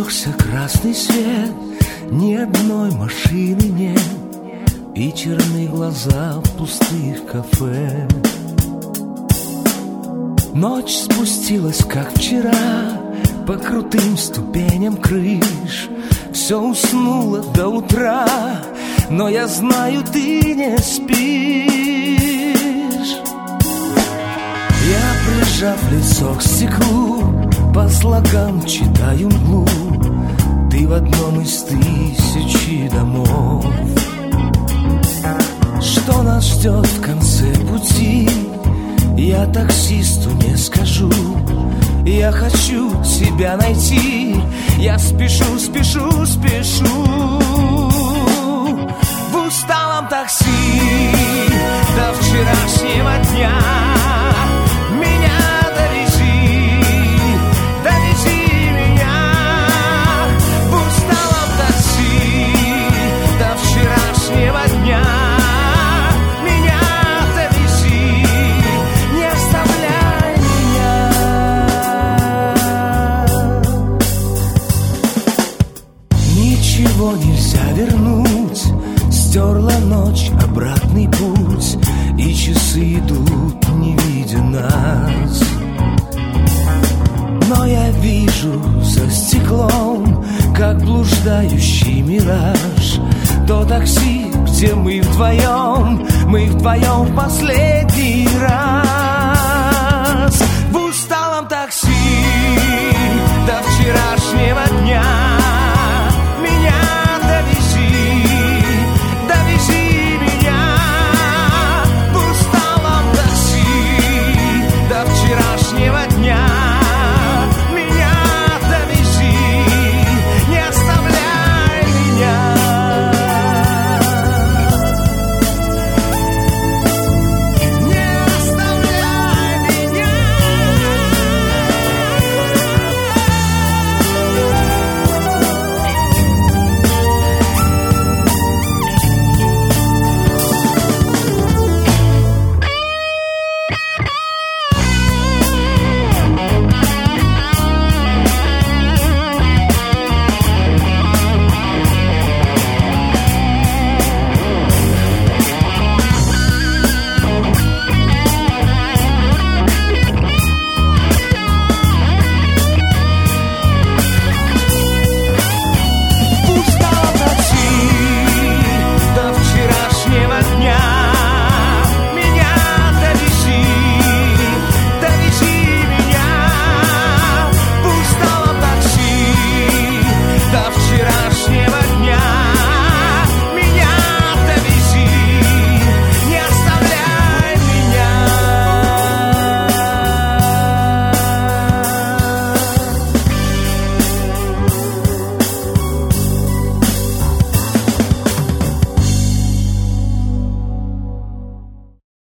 зажегся красный свет, ни одной машины нет, и черны глаза в пустых кафе. Ночь спустилась, как вчера, по крутым ступеням крыш. Все уснуло до утра, но я знаю, ты не спишь. Я, прижав лицо к стеклу, по слогам читаю мглу. Ты в одном из тысячи домов. Что нас ждет в конце пути, я таксисту не скажу. Я хочу тебя найти, я спешу, спешу, спешу. В усталом такси до вчерашнего дня меня довези, довези меня. В усталом такси до вчерашнего дня меня довези, не оставляй меня. Ничего нельзя вернуть, стерла ночь обратный путь, и часы идут, не видя нас. Но я вижу за стеклом, как блуждающий мираж, то такси, где мы вдвоем в последний раз.